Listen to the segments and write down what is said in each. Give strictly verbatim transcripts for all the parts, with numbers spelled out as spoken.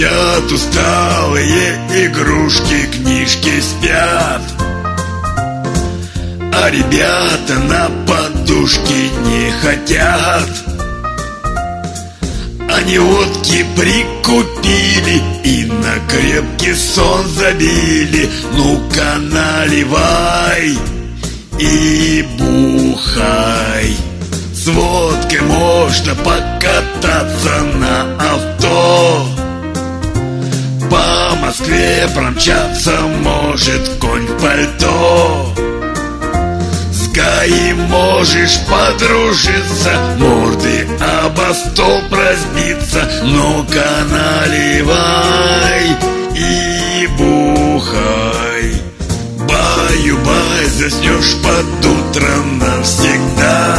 Спят усталые игрушки, книжки спят, а ребята на подушке не хотят. Они водки прикупили и на крепкий сон забили. Ну-ка наливай и бухай. С водкой можно покататься на авто, по Москве промчаться может конь в пальто. С ГАИ можешь подружиться, морды обо стол разбиться. Ну-ка наливай и бухай. Баю-бай, заснешь под утро навсегда.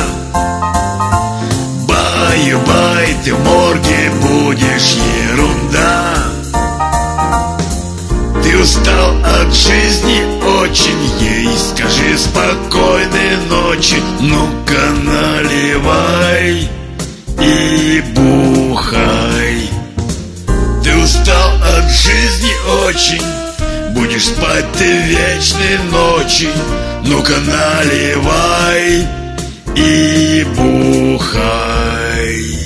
Баю-бай, ты в морге будешь, ерунда. Ты устал от жизни очень, ей скажи спокойной ночи. Ну-ка наливай и бухай. Ты устал от жизни очень, будешь спать ты вечной ночи. Ну-ка наливай и бухай.